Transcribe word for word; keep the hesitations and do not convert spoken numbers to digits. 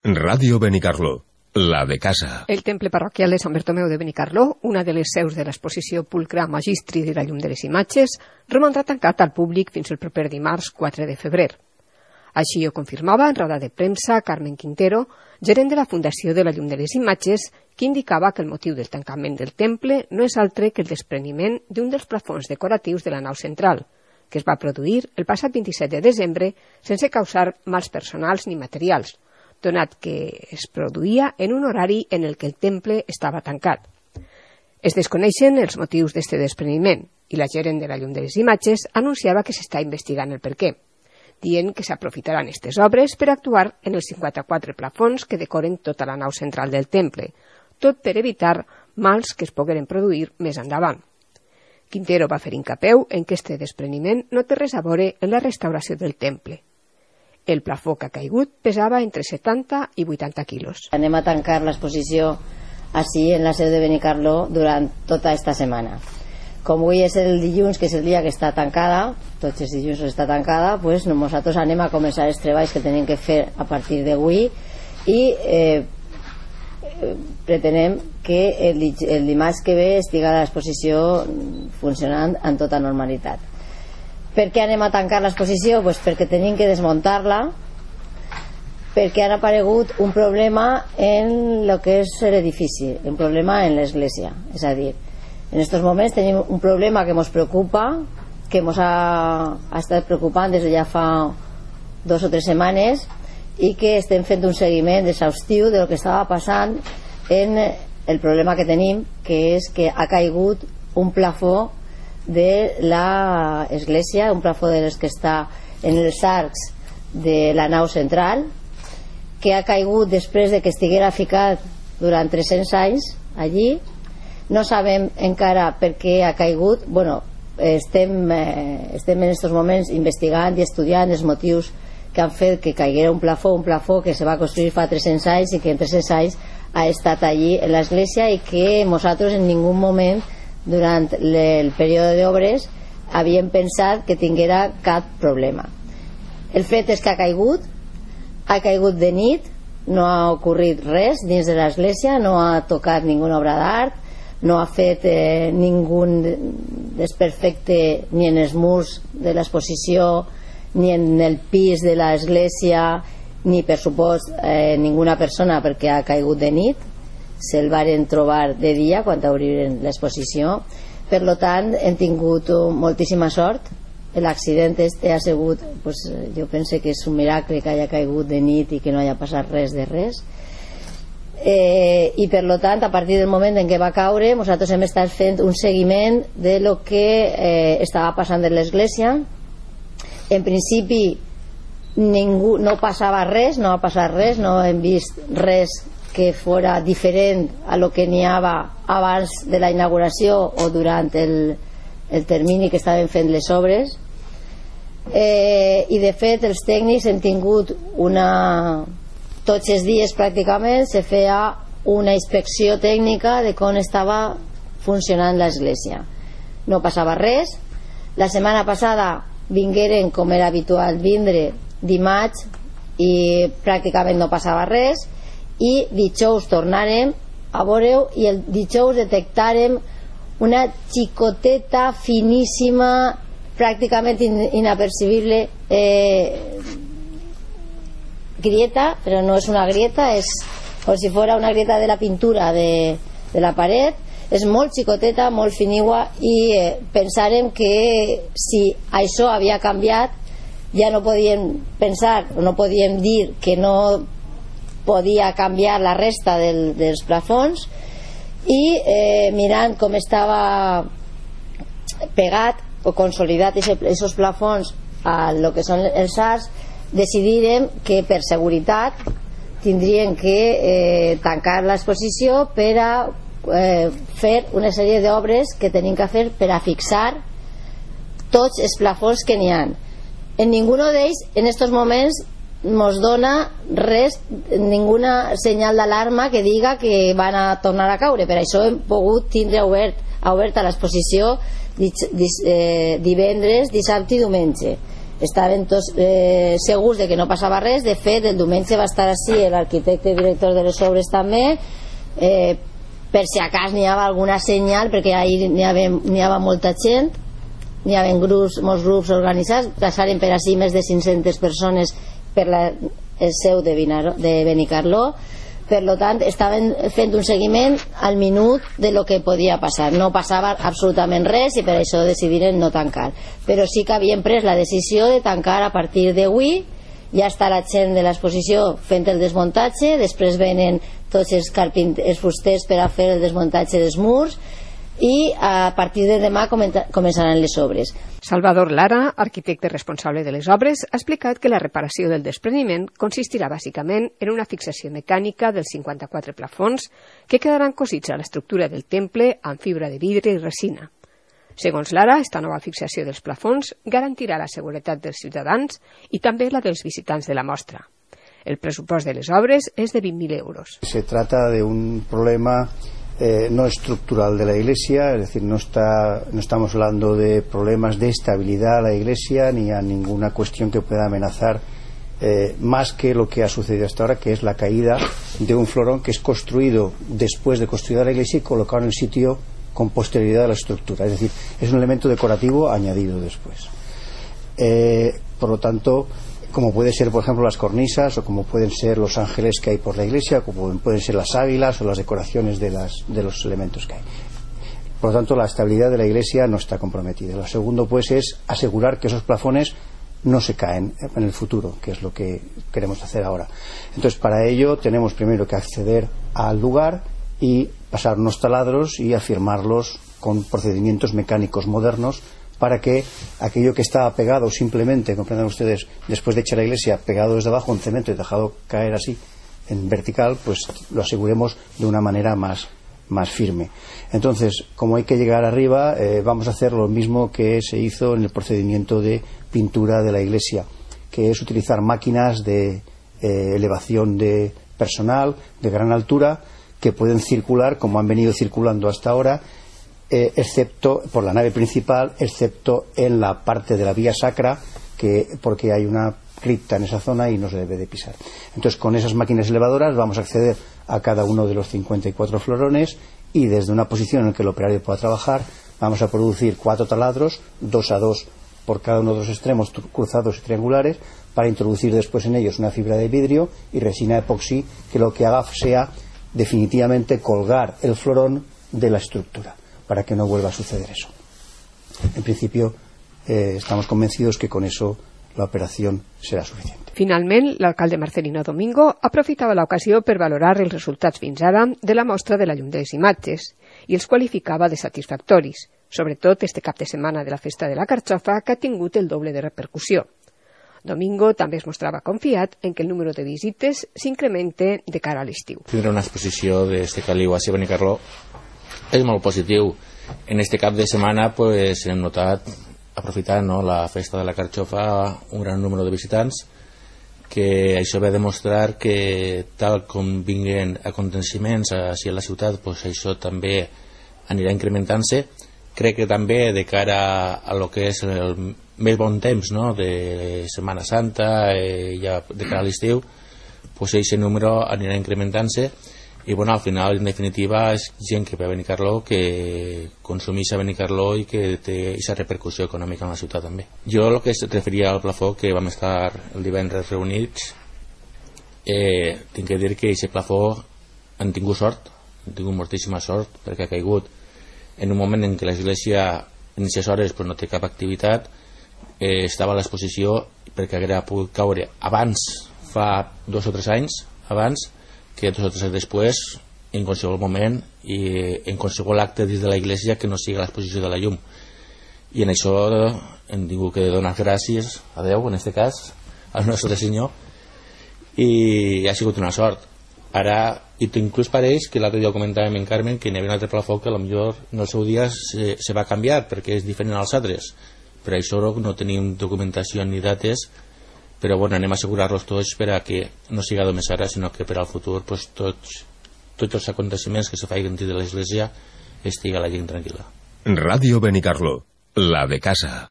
Ràdio Benicarló, la de casa. El temple parroquial de Sant Bartomeu de Benicarló, una de les seus de l'exposició Pulcra Magistri de la llum de les imatges, romandrà tancat al públic fins el proper dimarts quatre de febrer. Així ho confirmava en roda de premsa Carmen Quintero, gerent de la Fundació de la llum de les imatges, que indicava que el motiu del tancament del temple no és altre que el despreniment d'un dels plafons decoratius de la nau central, que es va produir el passat vint-i-set de desembre sense causar mals personals ni materials, donat que es produïa en un horari en el que el temple estava tancat. Es desconeixen els motius d'este despreniment i la gerent de la llum de les imatges anunciava que s'està investigant el perquè, dient que s'aprofitaran aquestes obres per actuar en els cinquanta-quatre plafons que decoren tota la nau central del temple, tot per evitar mals que es pogueren produir més endavant. Quintero va fer hincapeu en que este despreniment no té res a veure en la restauració del temple. El plafó que ha caigut pesava entre setanta i vuitanta quilos. Anem a tancar l'exposició així en la seu de Benicarló durant tota esta setmana. Com avui és el dilluns, que és el dia que està tancada, tots els dilluns està tancada, pues nosaltres anem a començar els treballs que tenim que fer a partir d'avui i eh, pretenem que el, el dimarts que ve estigui l'exposició funcionant en tota normalitat. Per què anem a tancar l'exposició? Pues perquè tenim que desmuntar-la, perquè ha aparegut un problema en el que és l'edifici, un problema en l'església. És a dir, en aquests moments tenim un problema que ens preocupa, que ens ha, ha estat preocupant des de ja fa dos o tres setmanes i que estem fent un seguiment exhaustiu de lo que estava passant en el problema que tenim, que és que ha caigut un plafó de l'església, un plafó de les que està en els arcs de la nau central, que ha caigut després de que estiguera ficat durant tres-cents anys allí. No sabem encara per què ha caigut. Bueno, estem, eh, estem en aquests moments investigant i estudiant els motius que han fet que caiguera un plafó, un plafó que se va construir fa tres-cents anys i que en tres-cents anys ha estat allí en l'església i que nosaltres en ningú moment durant el període d'obres havíem pensat que tinguera cap problema. El fet és que ha caigut, ha caigut de nit, no ha ocorrit res dins de l'església, no ha tocat ninguna obra d'art, no ha fet eh, ningú desperfecte ni en els murs de l'exposició, ni en el pis de l'església, ni per supost eh, ninguna persona, perquè ha caigut de nit. Se'l varen trobar de dia quan obriren l'exposició. Per tant, hem tingut moltíssima sort. L'accident este ha sigut, pues, jo penso que és un miracle que hagi caigut de nit i que no hagi passat res de res. Eh, i per tant, a partir del moment en què va caure, nosaltres hem estat fent un seguiment de lo que eh, estava passant en l'església. En principi ningú, no passava res, no ha passat res, no hem vist res que fora diferent a lo que n'hi havia abans de la inauguració o durant el, el termini que estaven fent les obres. Eh, i de fet els tècnics hem tingut una, tots els dies pràcticament se feia una inspecció tècnica de com estava funcionant l'església. No passava res. La setmana passada vingueren, com era habitual vindre, dimarts, i pràcticament no passava res, i dijous tornarem a veure-ho i el dijous detectarem una xicoteta finíssima, pràcticament in, inapercibible eh, grieta, però no és una grieta, és com si fos una grieta de la pintura de, de la paret. És molt xicoteta, molt finigua, i eh, pensàrem que si això havia canviat ja no podíem pensar, no podíem dir que no podia canviar la resta del, dels plafons, i eh, mirant com estava pegat o consolidat aquests plafons a lo que són els arcs, decidirem que per seguretat tindrien que eh, tancar l'exposició per a eh, fer una sèrie d'obres que tenim que fer per a fixar tots els plafons que n'hi ha. En ningú d'ells en aquests moments nos dona res, ninguna senyal d'alarma que diga que van a tornar a caure. Per això hem pogut tindre obert, oberta l'exposició divendres, dissabte i diumenge. estaven tots eh, segurs de que no passava res. De fet, el diumenge va estar així l'arquitecte i director de les obres també, eh, per si a cas n'hi havia alguna senyal, perquè ahir n'hi havia, n'hi havia molta gent, n'hi havia grups, molts grups organitzats, passaren per així més de cinc-centes persones per la, el seu de, Vinaro, de Benicarló. Per tant, estaven fent un seguiment al minut de lo que podia passar. No passava absolutament res i per això decidiren no tancar. Però sí que havien pres la decisió de tancar a partir d'avui. Ja està la gent de l'exposició fent el desmuntatge, després venen tots els, els fusters per a fer el desmuntatge dels murs i a partir de demà començaran les obres. Salvador Lara, arquitecte responsable de les obres, ha explicat que la reparació del despreniment consistirà bàsicament en una fixació mecànica dels cinquanta-quatre plafons que quedaran cosits a l'estructura del temple amb fibra de vidre i resina. Segons Lara, esta nova fixació dels plafons garantirà la seguretat dels ciutadans i també la dels visitants de la mostra. El pressupost de les obres és de vint mil euros. Se trata de un problema Eh, no estructural de la iglesia, es decir, no, está, no estamos hablando de problemas de estabilidad a la iglesia ni a ninguna cuestión que pueda amenazar eh, más que lo que ha sucedido hasta ahora, que es la caída de un florón que es construido después de construida la iglesia y colocado en el sitio con posterioridad a la estructura, es decir, es un elemento decorativo añadido después. Eh, por lo tanto, como puede ser, por ejemplo, las cornisas, o como pueden ser los ángeles que hay por la iglesia, como pueden ser las águilas o las decoraciones de, las, de los elementos que hay. Por lo tanto, la estabilidad de la iglesia no está comprometida. Lo segundo, pues, es asegurar que esos plafones no se caen en el futuro, que es lo que queremos hacer ahora. Entonces, para ello tenemos primero que acceder al lugar y pasar unos taladros y afirmarlos con procedimientos mecánicos modernos, para que aquello que estaba pegado simplemente, comprendan ustedes, después de echar la iglesia, pegado desde abajo en cemento y dejado caer así en vertical, pues lo aseguremos de una manera más, más firme. Entonces, como hay que llegar arriba, eh, vamos a hacer lo mismo que se hizo en el procedimiento de pintura de la iglesia, que es utilizar máquinas de eh, elevación de personal de gran altura que pueden circular como han venido circulando hasta ahora, Eh, excepto por la nave principal, excepto en la parte de la vía sacra, que, porque hay una cripta en esa zona y no se debe de pisar. Entonces, con esas máquinas elevadoras vamos a acceder a cada uno de los cincuenta y cuatro florones y desde una posición en que el operario pueda trabajar vamos a producir cuatro taladros, dos a dos por cada uno de los extremos cruzados y triangulares, para introducir después en ellos una fibra de vidrio y resina epoxi que lo que haga sea definitivamente colgar el florón de la estructura, para que no vuelva a suceder eso. En principio, eh, estamos convencidos que con eso la operación serà suficient. Finalment, l'alcalde Marcelino Domingo aprofitava l'ocasió per valorar els resultats fins ara de la mostra de la llum de les imatges i els qualificava de satisfactoris, sobretot este cap de setmana de la Festa de la Carxofa, que ha tingut el doble de repercussió. Domingo també es mostrava confiat en que el número de visites s'incremente de cara a l'estiu. Tindre una exposició d'este caliu a Benicarló és molt positiu. En este cap de setmana pues, hem notat, aprofitant no, la Festa de la Carxofa, un gran número de visitants, que això ve a demostrar que tal com vinguen aconteciments així a la ciutat, pues, això també anirà incrementant-se. Crec que també de cara a lo que és el més bon temps, no, de Setmana Santa, eh, ja de cara a l'estiu, pues, aquest número anirà incrementant-se. I bueno, al final, en definitiva, és gent que ve a Benicarló, que consumeix a Benicarló i que té aquesta repercussió econòmica en la ciutat també. Jo el que es referia al plafó, que vam estar el divendres reunits, eh, tinc que dir que aquest plafó han tingut sort, han tingut moltíssima sort, perquè ha caigut en un moment en què l'església en aquestes hores pues, no té cap activitat, eh, estava a l'exposició perquè hauria pogut caure abans, fa dos o tres anys abans, que dos o tres anys després, en qualsevol moment i en qualsevol acte dins de la iglesia que no sigui l'exposició de la llum. I en això hem tingut que donar gràcies a Déu, en aquest cas, al nostre Senyor, i ha sigut una sort. Ara, inclús pareix que l'altre dia ho comentàvem en Carmen, que n'hi havia un altre plafó que potser en el seu dia se, se va canviar perquè és diferent als altres. Per això no tenim documentació ni dates, però bueno, anem a assegurar-los tots per a que no sigui només ara, sinó que per al futur pues, tots, tots els aconteciments que se facin dins de l'església estigui la gent tranquil·la. Ràdio Benicarló, la de casa.